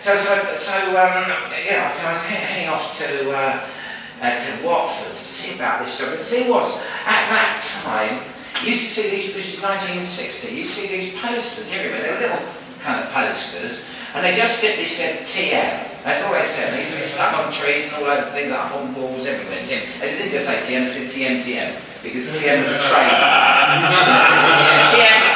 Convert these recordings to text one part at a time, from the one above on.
Yeah, so I was heading off to Watford to see about this job. But the thing was, at that time, you used to see these, this is 1960, you see these posters everywhere. They were little kind of posters, and they just simply said TM. That's all they said. They used to be stuck on trees and all over things, up on walls, everywhere. TM. They didn't just say TM, they said TM, because TM was a trade. TM.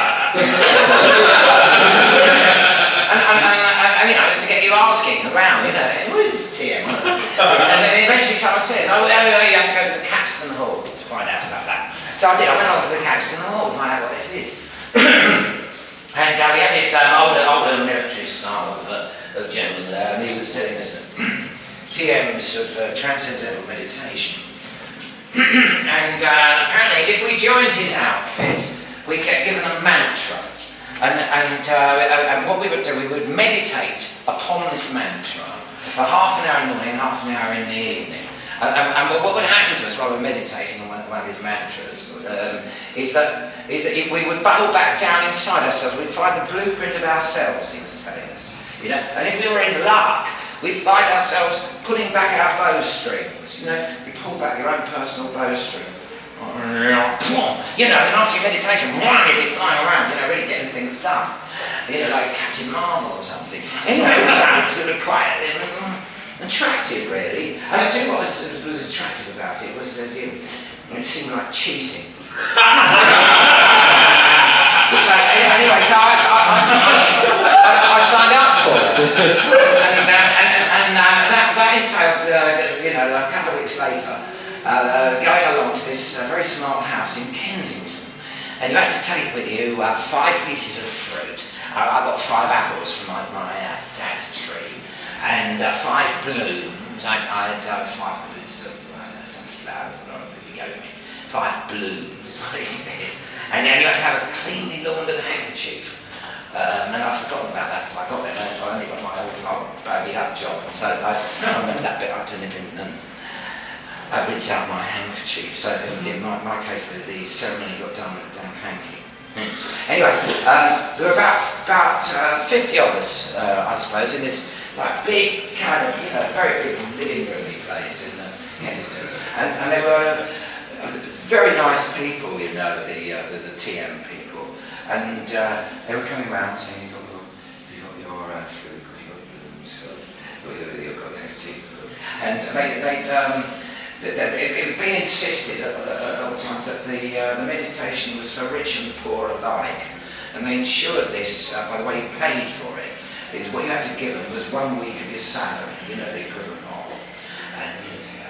And you know, it's to get you asking around, you know, what is this TM? And then eventually someone says, oh, you have to go to the Caxton Hall to find out about that. So I did, I went on to the Caxton Hall to find out what this is. And we had this older military style of gentleman there, and he was telling us that TM was sort of transcendental meditation. And apparently, if we joined his outfit, we get given a mantra. And what we would do, we would meditate upon this mantra for half an hour in the morning, half an hour in the evening. And what would happen to us while we were meditating on one of his mantras is that we would buckle back down inside ourselves. We'd find the blueprint of ourselves, he was telling us. You know? And if we were in luck, we'd find ourselves pulling back our bowstrings. You know, you pull back your own personal bowstring. You know, and after your meditation, you'd be flying around, you know, really getting things done. You know, like Captain Marvel or something. Anyway, it was sort of quite attractive, really. And I tell you what was attractive about it was that it seemed like cheating. So anyway, so I signed up for it. And that entailed, you know, a couple of weeks later, going along to this very smart house in Kensington, and you had to take with you 5 pieces of fruit. I got 5 apples from my dad's tree, and 5 blooms. I had 5 pieces of some flowers that he gave me. 5 blooms is what he said. And then you had to have a cleanly laundered handkerchief. And I'd forgotten about that, so I got there and I only got my old baggied up job. And so I remember that bit. I had to nip in and I rinse out my handkerchief. So in my case, the ceremony got done with a damp hanky. Anyway, there were about 50 of us, I suppose, in this like big kind of, you know, very big living roomy place in Kensington. And they were very nice people, you know, the TM people. And they were coming around saying, you've got your fruit, you've got your blooms, you've got your handkerchief. And it had been insisted at all times that the meditation was for rich and poor alike, and they ensured this by the way you paid for it. Is what you had to give them was 1 week of your salary, you know, the equivalent of, and you'd say,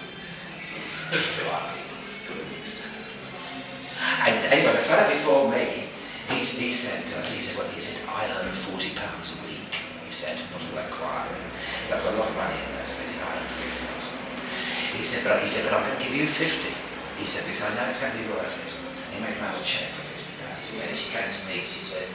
and anyway, the fellow before me, he said, I earn £40 a week. He said, not all that quietly. So that's a lot of money in those days. I earn £40 a week. He said, but I'm going to give you 50. He said, because I know it's going to be worth it. And he made me out a cheque for £50. And she came to me, she said,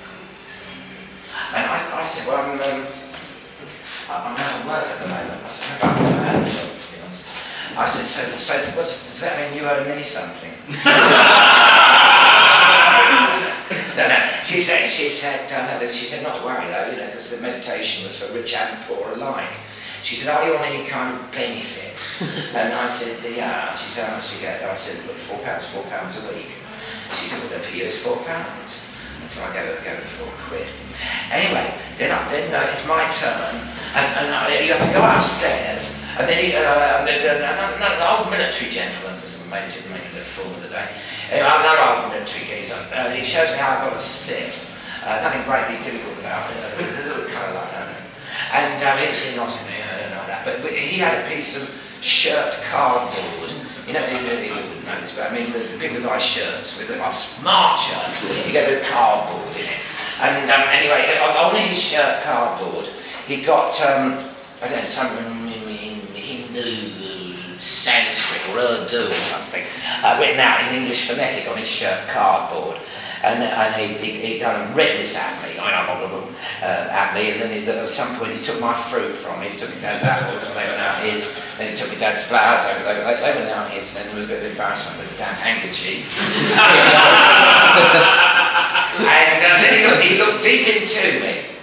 and I said, well, I'm out of work at the moment. I said, I'm out of job, to be honest. I said, so does that mean you owe me something? No. She said, not to worry though, you know, because the meditation was for rich and poor alike. She said, are you on any kind of benefit? And I said, yeah. She said, how much do you get? I said, look, £4 a week. She said, well, then for you it's £4. And so I gave her £4. Anyway, then it's my turn, and you have to go upstairs, and then an old military gentleman was making the form of the day. Another old military geezer. He shows me how I've got to sit. Nothing greatly difficult about it. It was a little kind of like that. And he was saying, like that. But he had a piece of shirt cardboard. You know, you wouldn't know this, but I mean, the people who buy shirts with a smart shirt, you get a bit of cardboard in it. And anyway, on his shirt cardboard, he got, I don't know, some Hindu, Sanskrit or Urdu or something, written out in English phonetic on his shirt cardboard. And he kind of read this at me, and then at some point he took my fruit from me. He took my dad's apples, and they were now his. Then he took my dad's flowers, they were now his. And then there was a bit of embarrassment with the damn handkerchief. And then he looked deep into me.